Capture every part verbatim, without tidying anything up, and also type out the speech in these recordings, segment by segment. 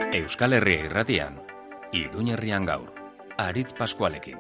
Euskal Herria Irratian, Iruña Herrian gaur, Aritz Paskualekin.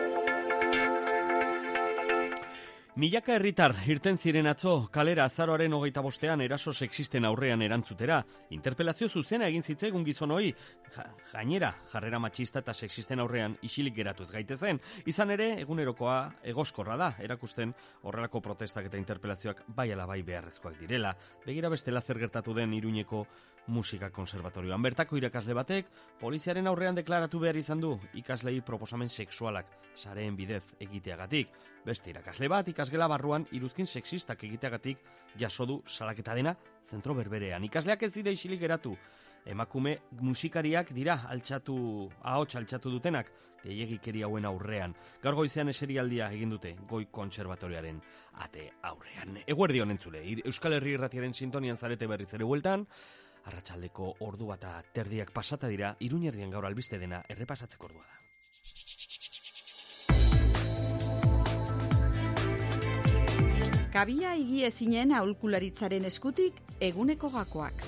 Milaka herritar irten ziren atzo kalera azaroaren hogeita bostean eraso sexisten aurrean erantzutera. Interpelazio zuzena egin zitzaigun gizon hori, ja, gainera jarrera matxista eta sexisten aurrean isilik geratu ez gaitezen. Izan ere, egunerokoa egoskorra da, erakusten horrelako protestak eta interpelazioak bai ala bai beharrezkoak direla. Begira bestela zer gertatu den Iruñeko musika konservatorioan. Bertako irakasle batek, poliziaren aurrean deklaratu behar izan du ikaslei proposamen sexualak sareen bidez egiteagatik. Beste irakasle bat ikasgela barruan iruzkin sexistak egiteagatik jaso du salaketa dena zentro berberean. Ikasleak ez dira isilik geratu. Emakume musikariak dira altxatu, ahots altxatu dutenak gehiegikeri hauen aurrean. Gaur goizean eserialdia egin dute Goi Kontserbatorioaren ate aurrean. Eguerdi honen zule, Euskal Herri Irratiaren sintonian zarete berriz ere bueltan, arratsaldeko ordu bata terdiak pasata dira, Iruña Herrian gaur albiste dena errepasatzeko ordua da. Kabia higiezinen aholkularitzaren eskutik eguneko gakoak.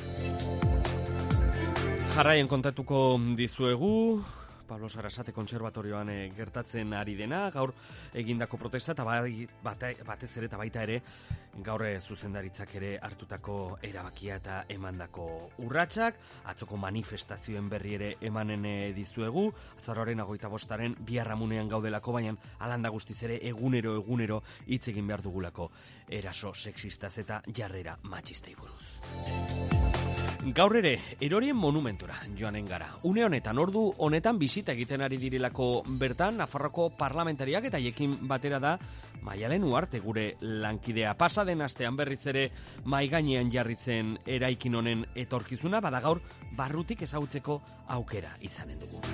Jarraien kontatuko dizuegu Pablo Sarasate Kontserbatorioan e, gertatzen ari dena, gaur egindako protesta eta bai, bate, batez ere eta baita ere gaur zuzendaritzak ere hartutako erabakia eta emandako urratsak, atzoko manifestazioen berri ere emanen e, dizuegu, azaroaren hogeita bostaren biharramunean gaudelako, baina alanda guztiz ere egunero egunero hitz egin behar dugulako eraso sexistaz eta jarrera matxistei buruz. Gaur ere, erorien monumentura joanen gara. Une honetan, ordu honetan bisita egiten ari direlako bertan, Nafarroko parlamentariak eta haiekin batera da Maialen Uarte gure lankidea. Pasa den astean berriz ere mai gainean jarritzen eraikin honen etorkizuna, bada gaur barrutik ezagutzeko aukera izanen dugu.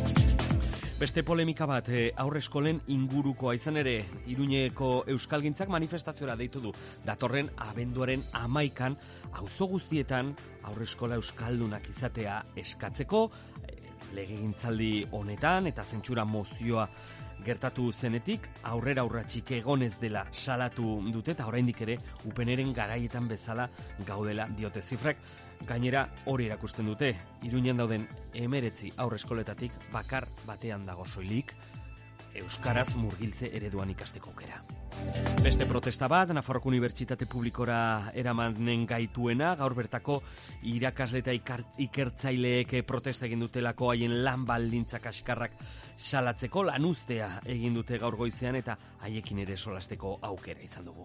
Beste polemika bat, haurreskolen ingurukoa izan ere, Iruñeko Euskalgintzak manifestaziora deitu du. Datorren abenduaren hamaikan, auzo guztietan haurreskola euskaldunak izatea eskatzeko, legegintzaldi honetan eta zentsura mozioa gertatu zenetik, aurrera urratsik egonez dela salatu dute eta oraindik ere upeneren garaietan bezala gaudela diote zifrak. Gainera hori erakusten dute, Iruñan dauden emeretzi aurreskoletatik bakar batean dago soilik euskaraz murgiltze ereduan ikasteko aukera. Beste protesta bat, Nafarroko Unibertsitate Publikora eramanen gaituena, gaur bertako irakasle eta ikertzaileek protesta egin dutelako haien lan baldintzak askarrak salatzeko lanuztea egin dute gaur goizean eta haiekin ere solasteko aukera izan dugu.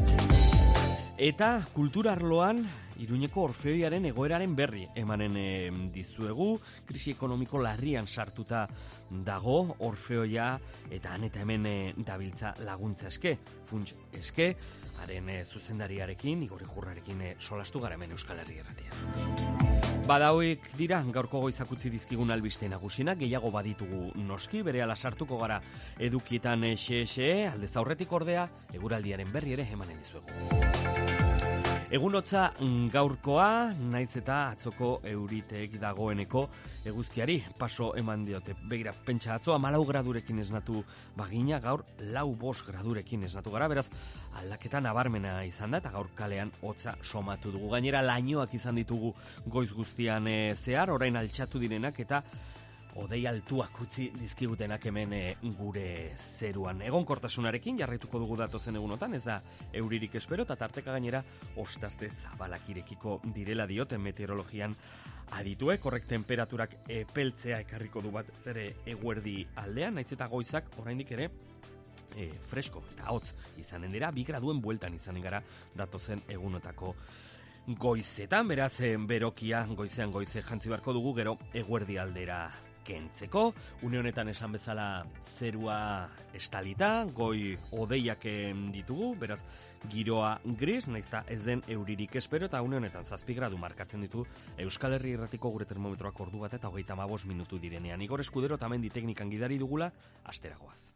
Eta kultura arloan Iruñeko Orfeoiaren egoeraren berri emanen e, dizuegu, krisi ekonomiko larrian sartuta dago Orfeoia eta han eta hemen e, dabiltza laguntza eske, funts eske, haren e, zuzendariarekin, Igor Jurrarekin e, solastu gara hemen Euskal Herria Irratian. Badauek dira gaurko goizak utzi dizkigun albiste nagusinak, gehiago baditugu noski, berehala sartuko gara edukietan xe-xe, aldez aurretik ordea, eguraldiaren berri ere emanen dizuegu. Egunotza gaurkoa, naiz eta atzoko euritek dagoeneko eguzkiari paso eman diote. Begira, pentsa atzo hamalau gradurekin esnatu bagina, gaur lau bost gradurekin esnatu gara, beraz aldaketa nabarmena izan da eta gaur kalean hotza somatu dugu. Gainera lainoak izan ditugu goiz guztian e, zehar, orain altxatu direnak eta hodei altuak utzi dizkigutenak hemen e, gure zeruan. Egonkortasunarekin jarraituko dugu datozen egunotan, ez da euririk espero, eta tarteka gainera ostarte zabalakirekiko direla dioten meteorologian adituek, horrek temperaturak epeltzea ekarriko du bat zere eguerdi aldean, naiz eta goizak oraindik ere e, fresko eta hotz izanen dira, bi graduen bueltan izanen gara datozen egunotako goizetan, beraz berokia goizean goize jantzi beharko dugu gero eguerdi aldera kentzeko. Une honetan esan bezala zerua estalita, goi hodeiak ditugu, beraz giroa gris, naizta ez den euririk espero, eta une honetan zazpi gradu markatzen ditu Euskal Herri Irratiko gure termometroak ordu bat eta hogeita hamabost minutu direnean. Igor Eskudero eta Mendi teknikan gidari dugula, asteragoaz.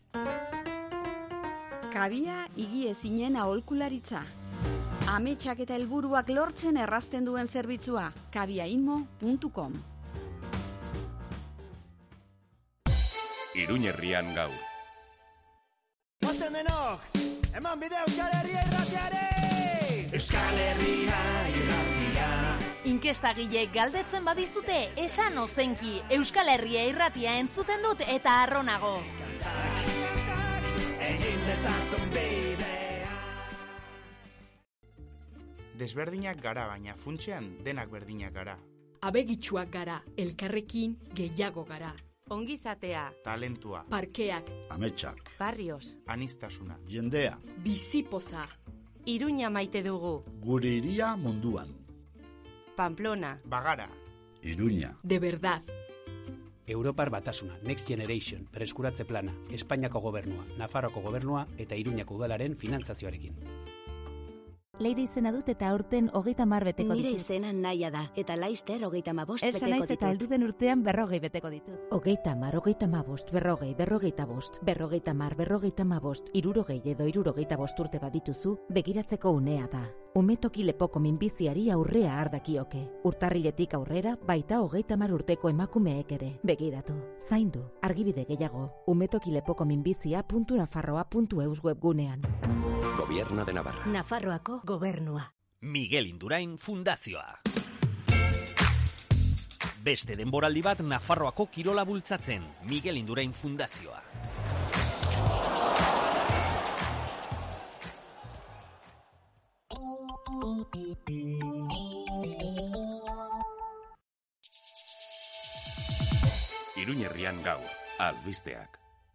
Kabia higiezinen aholkularitza. Ametsak eta helburuak lortzen errazten duen zerbitzua, kabiainmo puntu com. Iruña Herrian gaur. Ozen denok, eman bide Euskal Herria Irratiare! Euskal Herria Irratia. Inkestagileek galdetzen badizute, esan ozenki, Euskal Herria irratia entzuten dut eta arronago. Desberdinak gara, baina funtsean denak berdinak gara. Abegitsuak gara, elkarrekin gehiago gara. Ongizatea, Talentua, Parkeak, Ametsak, barrios, Aniztasuna, jendea, bizipoza, Iruña maite dugu, gure hiria munduan. Pamplona, Bagara, Iruña, de verdad. Europar Batasuna, Next Generation, Berreskuratze Plana, Espainiako Gobernua, Nafarroako Gobernua eta Iruñako Udalaren finantzazioarekin. Leire izena dut eta aurten hogeita hamar beteko ditut. Nire izena naia da, eta Laister hogeita hamabost beteko ditut. Elsa naiz eta helduden urtean berrogei beteko ditut. Hogeita hamar, hogeita hamabost, berrogei, berrogeita bost, berrogeita hamar, berrogeita hamabost, hirurogei edo hirurogeita bost urte badituzu, begiratzeko unea da. Umetoki lepoko minbiziari aurrea ardakioke. Urtarriletik aurrera, baita hogeita hamar urteko emakumeek ere. Begiratu, zaindu, argibide gehiago. umetoki lepoko minbizia puntu nafarroa puntu eus webgunean. Gobierno de Navarra. Nafarroako gobernua. Miguel Indurain Fundazioa. Beste denboraldi bat Nafarroako kirola bultzatzen. Miguel Indurain Fundazioa. Iruñerrian gaur, albisteak.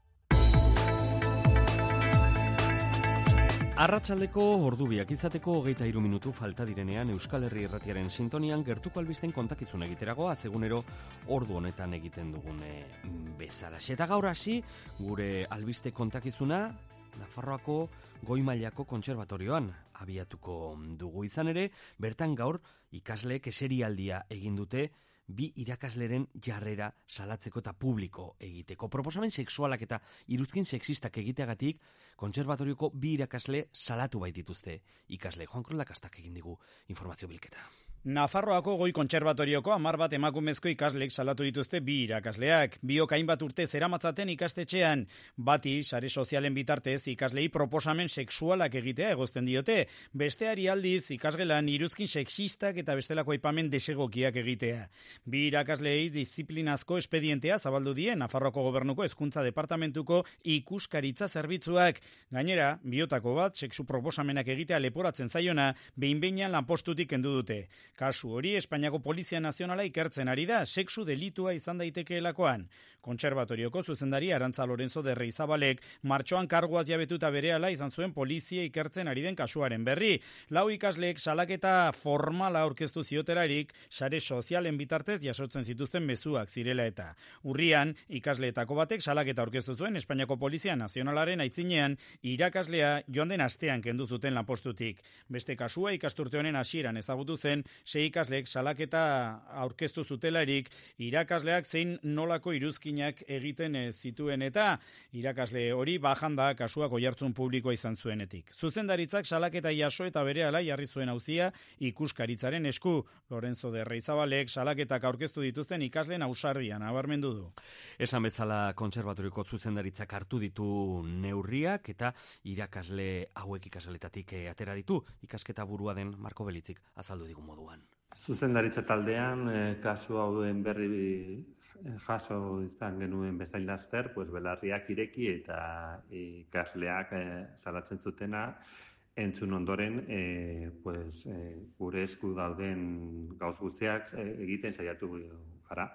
Arratsaldeko ordubiak izateko hogeita hiru minutu falta direnean Euskal Herri Irratiaren sintonian gertuko albisten kontakizun egiteragoa zegunero ordu honetan egiten dugune bezalaxe. Eta gaur hasi gure albiste kontakizuna Nafarroako goi mailako kontserbatorioan abiatuko dugu. Izan ere, bertan gaur ikasleek eserialdia egin dute bi irakasleren jarrera salatzeko eta publiko egiteko. Proposamen sexualak eta iruzkin sexistak egiteagatik kontserbatorioko bi irakasle salatu baitituzte. Ikasle Juan Cruz Lakastak egin digu informazio bilketa. Nafarroako goi kontserbatorioko hamar bat emakumezko ikaslek salatu dituzte bi irakasleak. Biok hainbat urte zeramatzaten ikastetxean. Bati, sare sozialen bitartez ikaslei proposamen sexualak egitea egozten diote. Besteari aldiz ikasgelan iruzkin sexistak eta bestelako aipamen desegokiak egitea. Bi irakaslei disiplinazko espedientea zabaldu die Nafarroako Gobernuko Hezkuntza Departamentuko ikuskaritza zerbitzuak. Gainera, biotako bat sexu proposamenak egitea leporatzen zaiona behin-behinean lanpostutik kendu dute. Kasu hori Espainiako Polizia Nazionala ikertzen ari da, sexu delitua izan daitekeelakoan. Kontserbatorioko zuzendari Arantza Lorenzo de Reizabalek martxoan karguaz jabetuta berehala izan zuen polizia ikertzen ari den kasuaren berri. Lau ikasleek salaketa formala aurkeztu ziotelarik, sare sozialen bitartez jasotzen zituzten mezuak zirela eta. Urrian, ikasleetako batek salaketa aurkeztu zuen Espainiako Polizia Nazionalaren aitzinean irakaslea joan den astean kendu zuten lanpostutik. Beste kasua ikasturte honen hasieran ezagutu zen, sei ikasleek salaketa aurkeztu zutelarik irakasleak zein nolako iruzkinak egiten zituen eta irakasle hori bajan da kasuak oihartzun publikoa izan zuenetik. Zuzendaritzak salaketa jaso eta berehala jarri zuen auzia ikuskaritzaren esku. Lorenzo de Reizabalek salaketak aurkeztu dituzten ikasleen ausardian nabarmendu du. Esan bezala kontserbatorioko zuzendaritzak hartu ditu neurriak eta irakasle hauek ikasgeletatik atera ditu. Ikasketa burua den Marko Belitzik azaldu digu moduan. Zuzendaritza taldean, eh, kasu hauen berri eh, jaso izan genuen bezain laster, pues, belarriak ireki eta ikasleak eh, salatzen zutena, entzun ondoren eh, pues, eh, gure esku dauden gauz guztiak eh, egiten saiatu gara.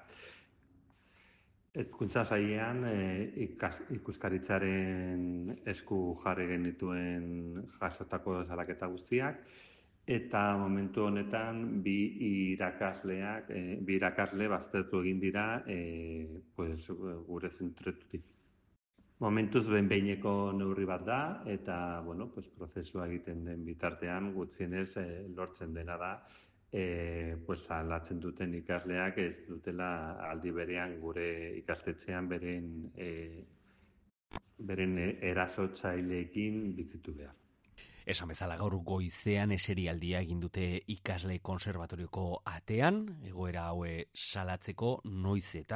Hezkuntza sailean eh, ikas, ikuskaritzaren esku jarri genituen jasotako salaketa guztiak, eta momentu honetan bi irakasleak, eh, bi irakasle baztertu egin dira eh, pues, gure zentretutik. Momentuz behin-behineko neurri bat da, eta bueno, pues, prozesua egiten den bitartean gutxienez eh, lortzen dena da, eh, pues, alatzen duten ikasleak ez dutela aldi berean gure ikastetxean beren, eh, beren erasotzaileekin bizitu behar. Esan bezala gaur goizean eserialdia egin dute ikasle konserbatorioko atean, egoera haue salatzeko noiz eta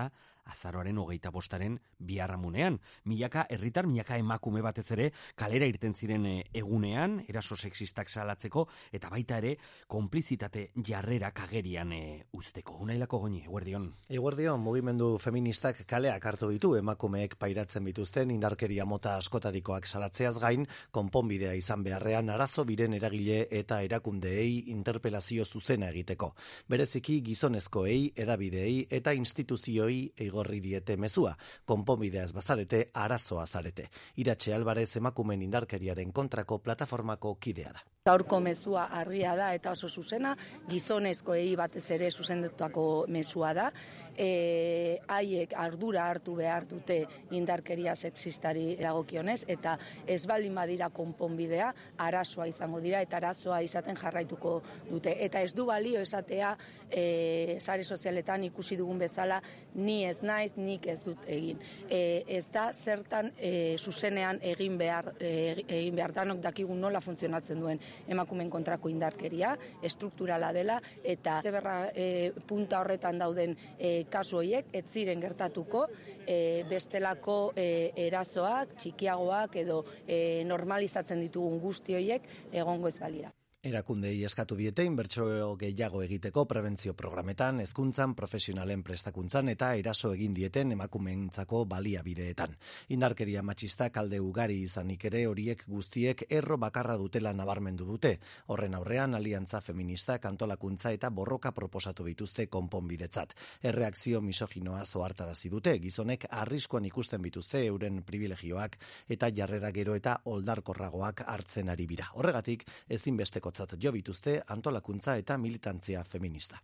azaroaren hogeita bostaren biharramunean. Milaka herritar, milaka emakume batez ere kalera irten ziren egunean, eraso sexistak salatzeko, eta baita ere konplizitate jarrerak agerian e, uzteko. Unailako Goñi, eguerdion. Eguerdion, mugimendu feministak kaleak hartu ditu emakumeek pairatzen bituzten indarkeria mota askotarikoak salatzeaz gain, konponbidea izan beharrean arazo biren eragile eta erakundeei interpelazio zuzena egiteko. Bereziki gizonezkoei, edabideei eta instituzioi igorri diete mezua, konponbidea ez bazarete, arazoa zarete. Iratxe Alvarez emakumen indarkeriaren kontrako plataformako kidea da. Gaurko mezua argia da eta oso zuzena, gizonezkoei batez ere zuzendutako mezua da. E, haiek ardura hartu behar dute indarkeria sexistari dagokionez eta ez baldin badira konponbidea, arazoa izango dira eta arazoa izaten jarraituko dute. Eta ez du balio esatea e, sare sozialetan ikusi dugun bezala ni ez naiz, nik ez dut egin. E, ez da zertan e, zuzenean egin behar, e, egin behar danok dakigun nola funtzionatzen duen emakumen kontrako indarkeria, estrukturala dela eta zeberra e, punta horretan dauden e, kasu horiek ez ziren gertatuko e, bestelako e, erasoak, txikiagoak edo e, normalizatzen ditugun guzti horiek egongo ez balira. Erakundei eskatu diete inbertsio gehiago egiteko prebentzio programetan, hezkuntzan, profesionalen prestakuntzan eta eraso egin dieten emakumeentzako baliabideetan. Indarkeria matxistak alde ugari izanik ere horiek guztiek erro bakarra dutela nabarmendu dute. Horren aurrean aliantza feministak antolakuntza eta borroka proposatu dituzte konponbidetzat. Erreakzio misoginoa zohartarazi dute, gizonek arriskuan ikusten bituzte euren privilegioak eta jarrera gero eta oldarkorragoak hartzen ari bira. Horregatik ezinbesteko jo bituzte antolakuntza eta militantzia feminista.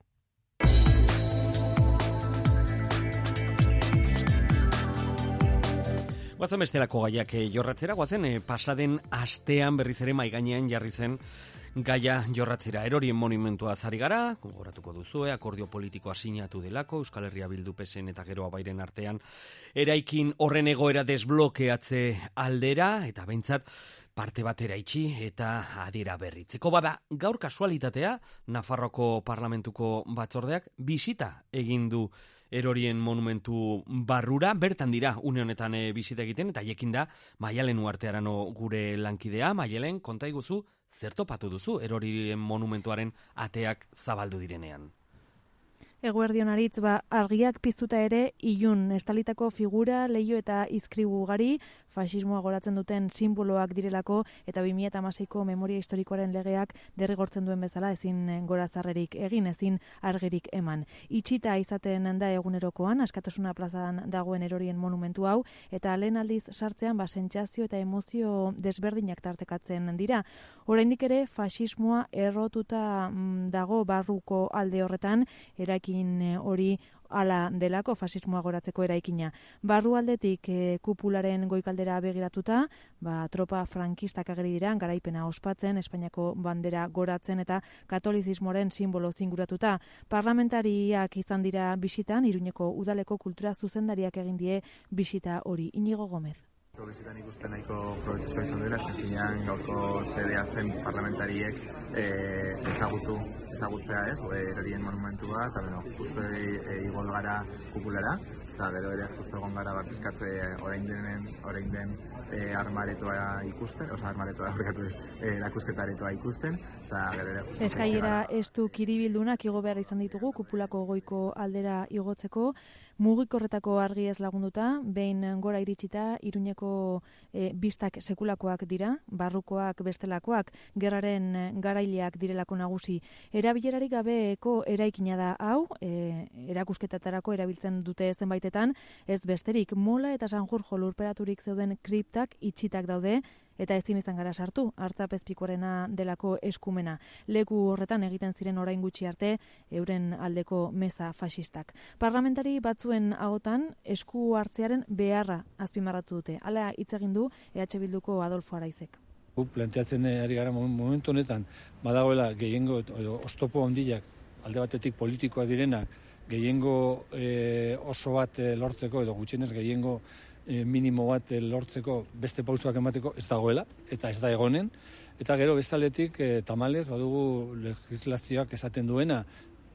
Guazen bestelako gaiak jorratzera, guazen eh, pasaden astean berriz ere maigainean jarri zen gaia jorratzera. Erorien monumentua zari gara, gogoratuko duzue, akordio politikoa sinatu delako, Euskal Herria Bildu P S N eta Gero Abairen artean, eraikin horren egoera desblokeatze aldera, eta behintzat, parte batera itxi eta adiera berritzeko. Bada, gaur kasualitatea, Nafarroko Parlamentuko batzordeak bisita egin du Erorien monumentu barrura, bertan dira une honetan e, bisita egiten, eta hiekin da Maialen Uartearano gure lankidea. Maialen, konta iguzu, zer topatu duzu Erorien monumentuaren ateak zabaldu direnean? Eguerdion aritz, ba, argiak piztuta ere, ilun, estalitako figura, leio eta izkribu ugari, fasismoa goratzen duten simboloak direlako, eta bi mila hamaseiko memoria historikoaren legeak derrigortzen duen bezala ezin gorazarrerik egin, ezin argirik eman. Itxita izaten da egunerokoan, Askatasuna plazan dagoen Erorien monumentu hau, eta lehen aldiz sartzean, ba, sentsazio eta emozio desberdinak tartekatzen dira. Oraindik ere, fasismoa errotuta mm, dago barruko alde horretan, eraik hori ala delako fasismoa goratzeko eraikina. Barru aldetik e, kupularen goikaldera begiratuta, ba, tropa frankistak ageri dira, garaipena ospatzen, Espainiako bandera goratzen eta katolizismoaren simbolo zinguratuta. Parlamentariak izan dira bisitan, Iruñeko udaleko kultura zuzendariak egin die bisita hori. Inigo Gomez. Bizitan ikusten nahiko probetuzkoa izan dela, eskazinean gaurko zedea zen parlamentariek e, ezagutu, ezagutzea ez, Erorien monumentua, eta bueno, justu e, igol gara kupulara, eta gero ere justu egon gara bizkatze orain denen, orain den e, armaretoa ikusten, oza, armaretoa horrekatu ez, e, erakusketaretoa ikusten, eta gero ere justu... Eskailera estu kiribildunak igo behar izan ditugu, kupulako goiko aldera igotzeko, mugikorretako argi ez lagunduta, behin gora iritsita, Iruñeko e, bistak sekulakoak dira, barrukoak bestelakoak, gerraren garaileak direlako nagusi. Erabilerarik gabeko eraikina da hau, e, erakusketetarako erabiltzen dute zenbaitetan, ez besterik Mola eta Sanjurjo lurperaturik zeuden kriptak itxitak daude, eta ezin izan gara sartu, Artzapezpikuarena delako eskumena. Leku horretan egiten ziren orain gutxi arte, euren aldeko meza fasistak. Parlamentari batzuen ahotan esku hartzearen beharra azpimarratu dute. Hala hitz egin du E H Bilduko Adolfo Araizek. Planteatzen ari gara momentu honetan, badagoela gehiengo edo oztopo handiak alde batetik politikoa direnak, gehiengo e, oso bat e, lortzeko edo gutxienez gehiengo e, minimo bat e, lortzeko beste pausuak emateko ez dagoela, eta ez da egonen, eta gero bestaletik e, tamalez badugu legislazioak esaten duena,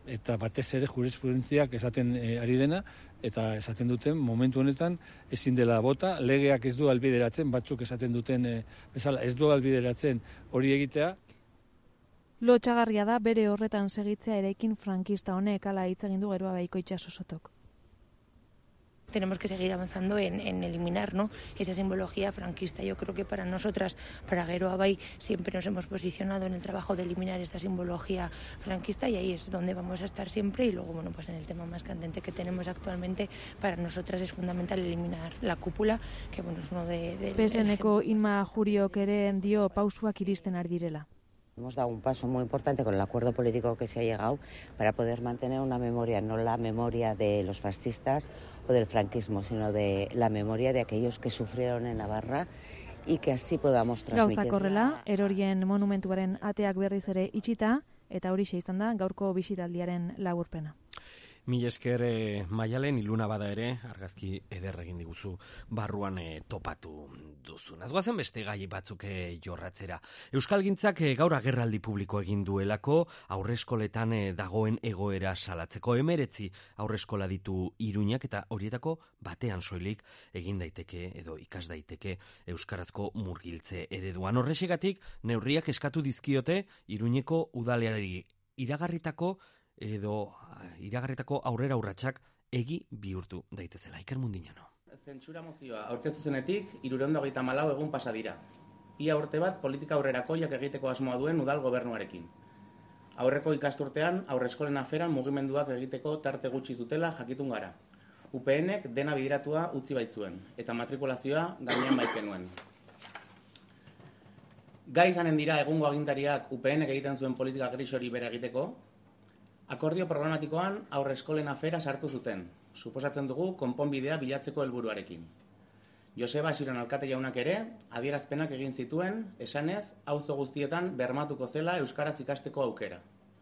eta batez ere jurisprudentziak esaten e, ari dena, eta esaten duten momentu honetan ezin dela bota, legeak ez du albideratzen, batzuk esaten duten e, bezala ez du albideratzen hori egitea. Lotxagarria da bere horretan segitzea eraikin frankista honek, ala hitz egin du Geroa Baikoitza Sosotok. Tenemos que seguir avanzando en, en eliminar, ¿no?, esa simbología franquista. Yo creo que para nosotras, para Geroa Bai, siempre nos hemos posicionado en el trabajo de eliminar esta simbología franquista y ahí es donde vamos a estar siempre. Y luego, bueno, pues en el tema más candente que tenemos actualmente, para nosotras es fundamental eliminar la cúpula, que bueno, es uno de... de P S N-ko Inma Juriok ere dio pausuak iristen ari direla. Hemos dado un paso muy importante con el acuerdo político que se ha llegado para poder mantener una memoria, no la memoria de los fascistas o del franquismo, sino de la memoria de aquellos que sufrieron en Navarra y que así podamos transmitir. Gauzak horrela, erorien monumentuaren ateak berriz ere itxita, eta horixe izan da gaurko bisitaldiaren laburpena. Mil esker e, Maialen, iluna bada ere, argazki eder egin diguzu barruan e, topatu duzu. Nazgoazen beste gai batzuk e, jorratzera. Euskalgintzak e, gaur agerraldi publiko egin duelako aurreskoletan e, dagoen egoera salatzeko. Emeretzi aurreskola ditu Iruñak eta horietako batean soilik egin daiteke edo ikas daiteke euskarazko murgiltze ereduan. Horrexegatik neurriak eskatu dizkiote Iruñeko udaleari iragarritako edo iragarritako aurrera urratsak egi bihurtu daitezela. Iker Mundinano. Zentsura mozioa aurkeztu zenetik hirurehun eta hogeita hamalau egun pasa dira. Ia urte bat politika aurrerakoiak egiteko asmoa duen udal gobernuarekin. Aurreko ikasturtean aurreskolen aferan mugimenduak egiteko tarte gutxi zutela jakitun gara. U P N-ek dena bideratua utzi baitzuen eta matrikulazioa gainean baikenuen. Gai izanen dira egungo agintariak U P N-ek egiten zuen politika gris hori bere egiteko. Akordio programatikoan aurreskolen afera sartu zuten, suposatzen dugu konponbidea bilatzeko helburuarekin. Joseba Asiron alkate jaunak ere, adierazpenak egin zituen, esanez, auzo guztietan bermatuko zela euskaraz ikasteko aukera.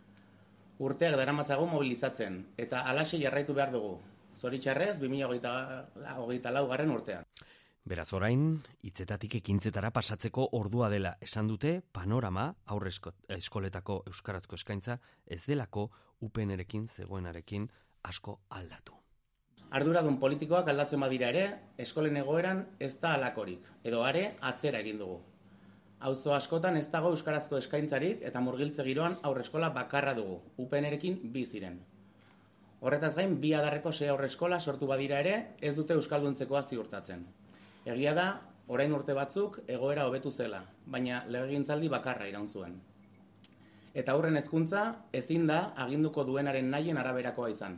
Urteak daramatzago mobilizatzen, eta halaxe jarraitu behar dugu. Zoritxarrez, bi mila hogeita lau garren urtean. Beraz orain, hitzetatik ekintzetara pasatzeko ordua dela esan dute panorama aurreskoletako euskarazko eskaintza ez delako U P N-erekin zegoenarekin asko aldatu. Arduradun politikoak aldatzen badira ere, eskolen egoeran ez da halakorik, edo are atzera egin dugu. Auzo askotan ez dago euskarazko eskaintzarik eta murgiltze giroan aurreskola bakarra dugu, U P N-erekin bi ziren. Horretaz gain, bi adarreko sei aurreskola sortu badira ere, ez dute euskalduntzekoa ziurtatzen. Egia da, orain urte batzuk egoera hobetu zela, baina legegintzaldi bakarra iraun zuen. Eta aurren hezkuntza ezin da aginduko duenaren nahien araberakoa izan.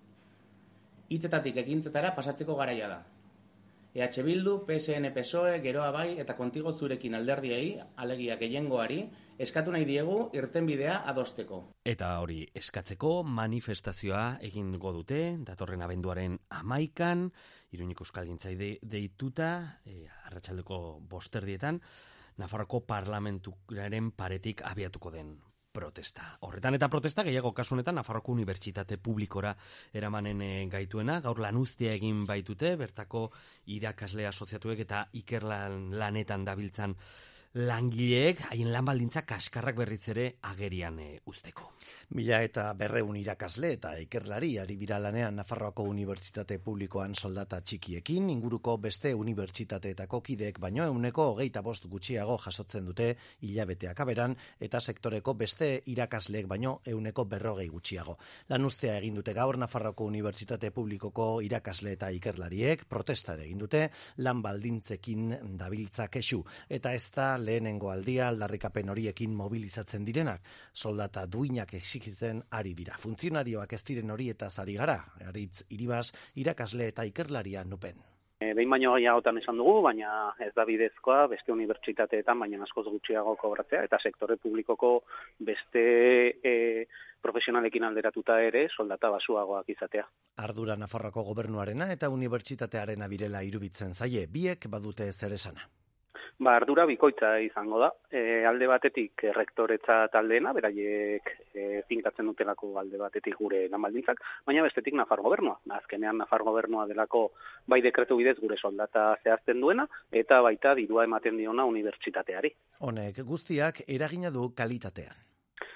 Hitzetatik ekintzetara pasatzeko garaia da. E H Bildu, P S N P S O E, Geroa Bai eta Kontigo Zurekin alderdiei, alegia gehiengoari, eskatu nahi diegu irtenbidea adosteko. Eta hori eskatzeko manifestazioa egingo dute, datorren abenduaren hamaikan, Iruñeko Euskalgintzai de, deituta, e, arratsaldeko bosterdietan, Nafarroako parlamentuaren paretik abiatuko den protesta. Horretan eta protesta gehiago kasunetan Nafarroako Unibertsitate Publikora eramanen e, gaituena, gaur lanuztea egin baitute, bertako irakasle asoziatuek eta ikerlan lanetan dabiltzan langileek haien lan baldintza kaskarrak berriz ere agerian e, usteko. Mila eta berreun irakasle eta ikerlari ari dira lanean Nafarroako Unibertsitate Publikoan soldata txikiekin, inguruko beste unibertsitateetako kideek baino euneko hogeita bost gutxiago jasotzen dute hilabeteak aberan eta sektoreko beste irakasleek baino euneko berrogei gutxiago. Lanuztea egin dute gaur Nafarroako Unibertsitate Publikoko irakasle eta ikerlariek protestare egin dute lan baldintzekin dabiltza kexu eta ez da lehenengo aldia aldarrikapen horiekin mobilizatzen direnak, soldata duinak exigitzen ari dira. Funtzionarioak ez diren horietaz ari gara, Aritz Iribas, irakasle eta ikerlaria nupen. E, behin baino gehiagotan esan dugu, baina ez da bidezkoa beste unibertsitateetan, baina askoz gutxiago kobratzea, eta sektore publikoko beste e, profesionalekin alderatuta ere soldata basuagoak izatea. Ardura Nafarroako gobernuarena eta unibertsitatearena birela iruditzen zaie, biek badute zer esana. Ba, ardura bikoitza izango da. E, alde batetik rektoretza taldeena, beraiek e, finkatzen dutelako alde batetik gure lanbaldintzak, baina bestetik Nafar gobernua. Azkenean Nafar gobernua delako bai dekretu bidez gure soldata zehazten duena, eta baita dirua ematen diona unibertsitateari. Honek guztiak eragina du kalitatean.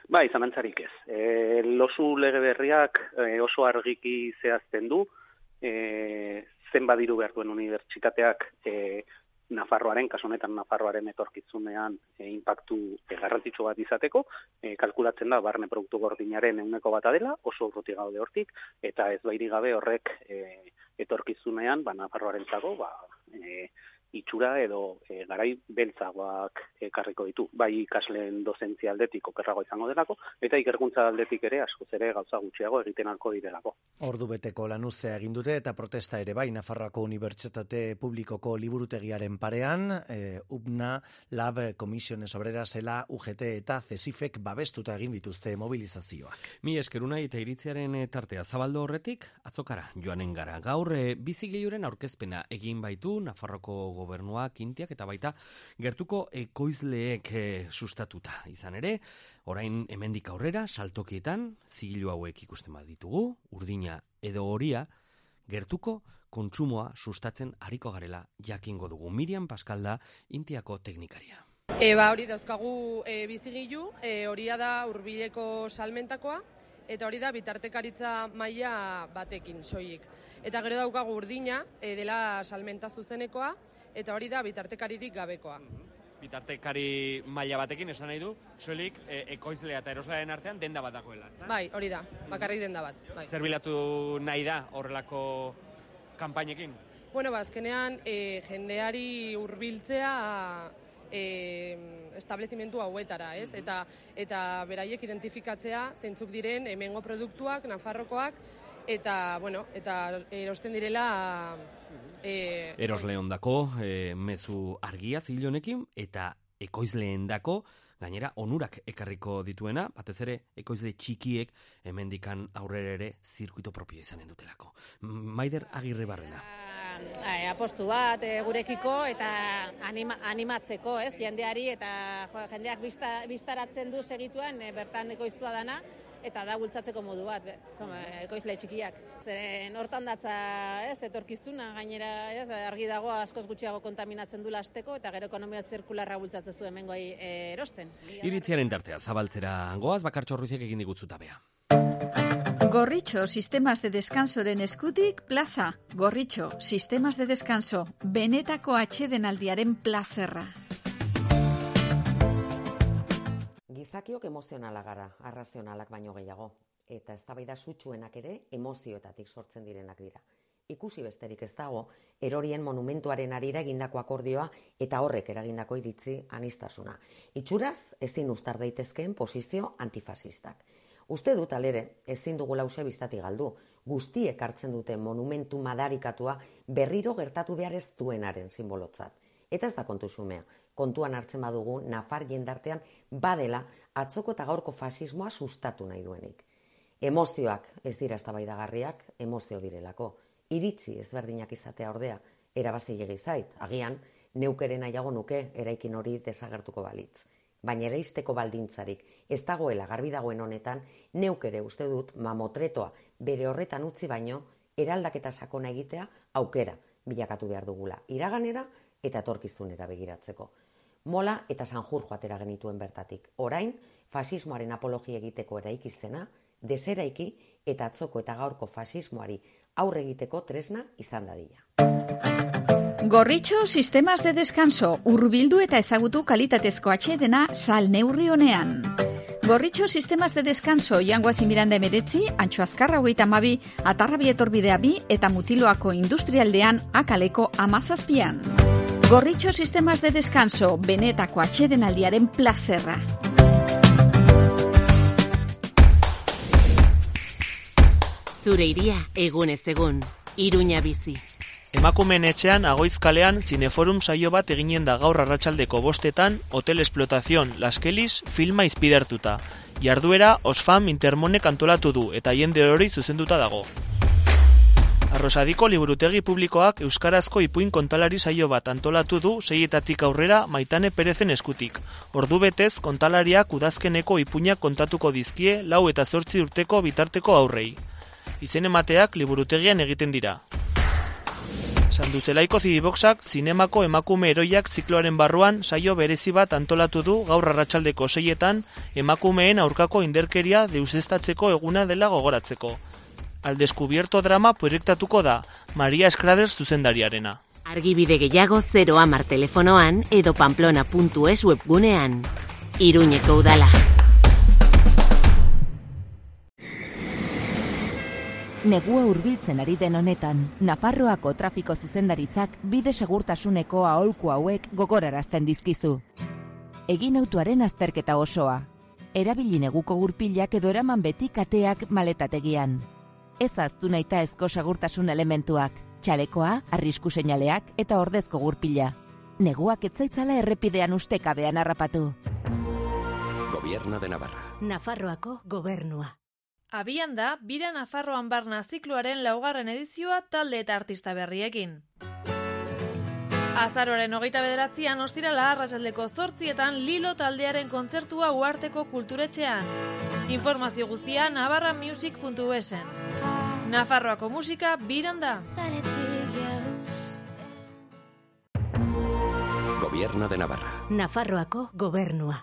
Bai, zalantzarik ez. E, losu lege berriak e, oso argiki zehazten du, e, zenbat diru behar duen unibertsitateak e, Nafarroaren, kasu honetan Nafarroaren etorkizunean e, inpaktu e, garrantzitsu bat izateko, e, kalkulatzen da barne produktu gordinaren ehuneko bata dela, oso urruti gaude hortik, eta ez bairi gabe horrek e, etorkizunean, ba, Nafarroarentzako, ba, e, itxura edo e, garai beltzagoak ekarriko ditu. Bai ikasleen dozentzia aldetik okerrago izango delako, eta ikerkuntza aldetik ere askoz ere gauza gutxiago egiten alko direlako. Ordu beteko lanuztea egin dute eta protesta ere bai Nafarroako Unibertsitate Publikoko liburutegiaren parean, e, U B N A, Lab, Comisiones Obreras, Ela, U G T eta CESIFek babestuta egin dituzte mobilizazioak. Mi eskeruna eta iritziaren tartea zabaldo horretik, atzokara joanen gara. Gaur e, bizigeiuren aurkezpena egin baitu Nafarroko gobernuak, intiak eta baita gertuko ekoizleek e, sustatuta. Izan ere, orain hemendik aurrera, saltokietan, zigilu hauek ikusten baditugu, urdina edo horia, gertuko kontsumoa sustatzen hariko garela jakingo dugu. Miriam Paskalda, intiako teknikaria. E, ba, hori dauzkagu e, bizigilu, e, horia da hurbileko salmentakoa, eta hori da bitartekaritza maila batekin soilik. Eta gero daukagu urdina, e, dela salmenta zuzenekoa, eta hori da bitartekaririk gabekoa. Bitartekari maila batekin esan nahi du, soilik e, ekoizlea eta eroslearen artean denda bat dagoela, ezta? Bai, hori da, bakarrik denda bat. Bai. Zer bilatu nahi da horrelako kanpainekin? Bueno, ba, azkenean e, jendeari hurbiltzea e, establezimentu hauetara, ez? Eta, eta beraiek identifikatzea zeintzuk diren hemengo produktuak, Nafarrokoak, eta, bueno, eta erosten direla E, Erosleondako e, mezu argia zilonekin eta ekoizleendako gainera onurak ekarriko dituena, batez ere ekoizle txikiek hemendikan aurrera ere zirkuito propio izanen dutelako. Maider Agirre Barrena. E, apostu bat e, gurekiko eta anima, animatzeko, ez, jendeari eta jo, jendeak bizta, biztaratzen du segituan e, bertan ekoiztua dana, eta da bultzatzeko modu bat, be, ekoizle txikiak. Zeren hortan datza, ez, etorkizuna, gainera, ez, argi dago askoz gutxiago kontaminatzen du lasteko, eta gero ekonomia zirkularra bultzatzen zu hemengoei e, erosten. Iritziaren tartea, zabaltzera goaz, Bakartxo Ruiziak egin digutzuta bea. Gorritxo, sistemas de descansoren eskutik, plaza. Gorritxo, sistemas de descanso, benetako atsedenaldiaren plazerra. Gizakiok emozionala gara, arrazionalak baino gehiago, eta eztabaida sutsuenak ere emozioetatik sortzen direnak dira. Ikusi besterik ez dago, erorien monumentuaren arira egindako akordioa eta horrek eragindako iritzi aniztasuna. Itxuraz, ezin uztar daitezkeen posizio antifasistak. Uste dut alere, ezin dugu lause biztatik galdu, guztiek hartzen duten monumentu madarikatua berriro gertatu behar ez duenaren simbolotzat. Eta ez da kontu xumea, kontuan hartzen badugu nafar jendartean badela atzoko eta gaurko fasismoa sustatu nahi duenik. Emozioak ez dira eztabaidagarriak, emozio direlako. Iritzi ezberdinak izatea ordea, erabazilegi zait, agian neukeren nahiago nuke eraikin hori desagertuko balitz. Baina eraisteko baldintzarik ez dagoela garbi dagoen honetan, neukere uste dut mamotretoa bere horretan utzi baino, eraldaketa sakona egitea aukera bilakatu behar dugula, iraganera eta etorkizunera begiratzeko. Mola eta Sanjurjo atera genituen bertatik. Orain, fasismoaren apologia egiteko eraiki zena, deseraiki eta atzoko eta gaurko fasismoari aurre egiteko tresna izan dadila. Gorritxo, sistemas de descanso, hurbildu eta ezagutu kalitatezko atsedena sal neurri honean. Gorritxo, sistemas de descanso, Jangoazi Miranda emeretzi, Antxo Azkarra hogeita hamabi, Atarrabi etorbidea bi eta Mutiloako industrialdean akaleko amazazpian. Gorritxo, sistemas de descanso, benetako atsedenaldiaren plazerra. Zure iria, egunez egun, Iruña bizi. Emakumeen etxean Agoiz kalean Cineforum saio bat eginen da gaur arratsaldeko bostetan Hotel Explotación Las Kelis filma izpidertuta. Jarduera Osfam Intermonek antolatu du eta jende hori zuzenduta dago. Arrosadiko liburutegi publikoak euskarazko ipuin kontalari saio bat antolatu du seietatik aurrera Maitane Perezen eskutik. Ordu betez kontalariak udazkeneko ipuinak kontatuko dizkie lau eta zortzi urteko bitarteko aurrei. Izen emateak liburutegian egiten dira. Sandutelaiko Zidiboxak zinemako emakume heroiak zikloaren barruan saio berezi bat antolatu du gaur arratsaldeko seietan emakumeen aurkako inderkeria deuseztatzeko eguna dela gogoratzeko. Al descubierto drama proiektatuko da, Maria Eskraders zuzendariarena. Argibide gehiago zero hamar telefonoan edo pamplona puntu es webgunean. Iruñeko udala. Negua hurbiltzen ari den honetan, Nafarroako trafiko zuzendaritzak bide segurtasuneko aholku hauek gogorarazten dizkizu. Egin autoaren azterketa osoa. Erabili neguko gurpilak edo eraman beti kateak maletategian. Ez ahaztu nahita ezko segurtasun elementuak, txalekoa, arrisku seinaleak eta ordezko gurpila. Neguak etzaitzala errepidean ustekabean harrapatu. Gobierno de Navarra. Nafarroako gobernua. Abian da, Bira Nafarroan barna zikloaren laugarren edizioa talde eta artista berriekin. Azaroaren hogeita bederatzian ostirala arratsaldeko zortzietan Lilo taldearen kontzertua Uharteko kulturetxean. Informazio guztia navarramusic puntu esen. Nafarroako musika biran da. Gobierno de Navarra. Nafarroako gobernua.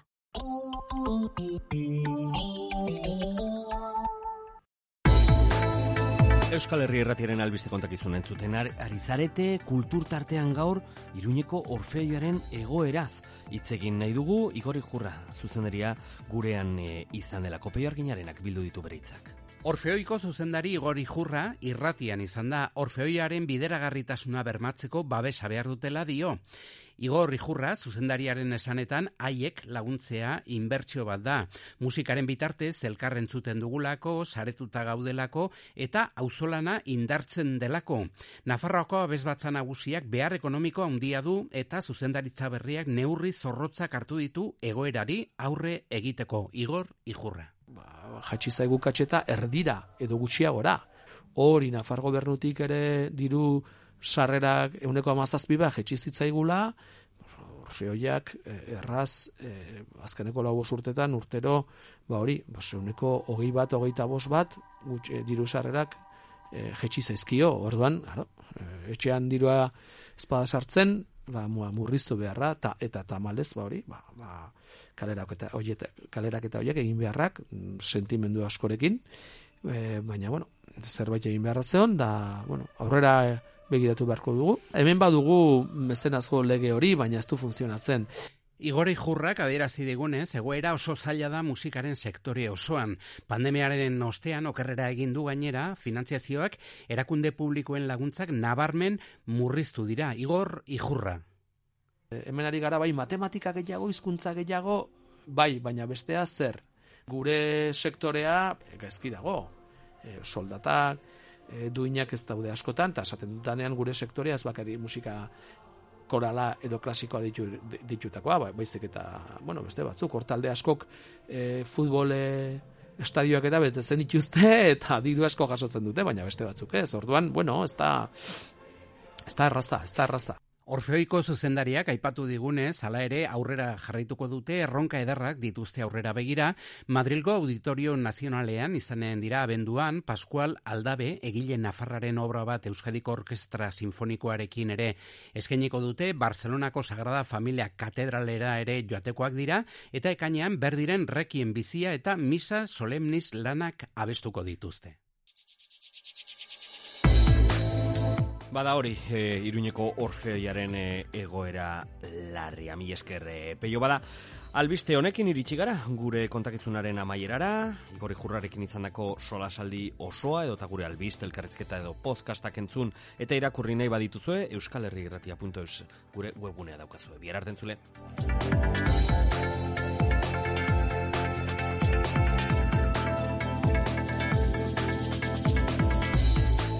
Euskal Herri Irratiaren albiste kontakizun entzuten ari zarete, kulturtartean gaur Iruñeko Orfeoiaren egoeraz hitz egin nahi dugu. Igor Ijurra zuzendaria gurean e, izan delako Peio Arginarenak bildu ditu bere hitzak. Orfeoiko zuzendari Igor Ijurra irratian izan da, Orfeoiaren bideragarritasuna bermatzeko babesa behar dutela dio. Igor Ijurra zuzendariaren esanetan haiek laguntzea inbertsio bat da. Musikaren bitartez elkarren zuten dugulako, saretuta gaudelako eta auzolana indartzen delako. Nafarroako abesbatza nagusiak behar ekonomiko handia du eta zuzendaritza berriak neurri zorrotzak hartu ditu egoerari aurre egiteko. Igor Ijurra. Ba, jatsi zaigu katxeta erdira edo gutxiagora. Hori Nafar gobernutik ere diru sarrerak ehuneko hamazazpi bat jetsi zitzaigula, Orfeoiak erraz eh, azkeneko lau bost urtetan urtero, ba hori, ehuneko hogei bat, hogeita bost bat gutx, eh, diru sarrerak eh, jetsi zaizkio. Orduan, claro, eh, etxean dirua espada sartzen, ba murriztu beharra ta, eta tamalez ba hori, ba, ba kaleraketa hoiek kaleraketa hoiek egin beharrak sentimendu askorekin, e, baina bueno, zerbait egin beharratzeon da, bueno, aurrera e, begiratu beharko dugu. Hemen badugu mezenazko lege hori, baina ez du funtzionatzen. Igor Ijurrak adierazi digunez, egoera oso zaila da musikaren sektore osoan. Pandemiaren ostean okerrera egin du gainera, finantziazioak erakunde publikoen laguntzak nabarmen murriztu dira. Igor Ijurra. Hemen ari gara bai matematika gehiago, hizkuntza gehiago, bai, baina bestea zer. Gure sektorea gaizki dago. E, soldatak, e, duinak ez daude askotan, eta esaten dutanean gure sektorea ez bakari musika korala edo klasikoa ditu, ditutakoa, bai, baizik eta, bueno, beste batzuk, hortalde askok e, futbol e, estadioak eta betetzen dituzte, eta diru asko jasotzen dute, baina beste batzuk ez. Orduan, bueno, ez da, ez da erraza, ez da erraza. Orfeoiko zuzendariak aipatu digunez, hala ere aurrera jarraituko dute, erronka ederrak dituzte aurrera begira. Madrilgo Auditorio Nazionalean izanen dira abenduan, Pascual Aldabe, egile nafarraren obra bat Euskadiko Orkestra Sinfonikoarekin ere eskainiko dute, Barcelonako Sagrada Familia katedralera ere joatekoak dira, eta ekainean berdiren Rekien bizia eta Misa Solemnis lanak abestuko dituzte. Bada hori, e, Iruñeko Orfeoiaren e, egoera larria, mi esker e, Peio. Bada, albiste honekin iritsi gara, gure kontakizunaren amaierara, Igor Ijurrarekin izandako solasaldi osoa, edo eta gure albiste, elkarrizketa edo podcastak entzun, eta irakurri nahi badituzue, euskalherriirratia puntu eus gure webgunea daukazue. Bihar arte entzule.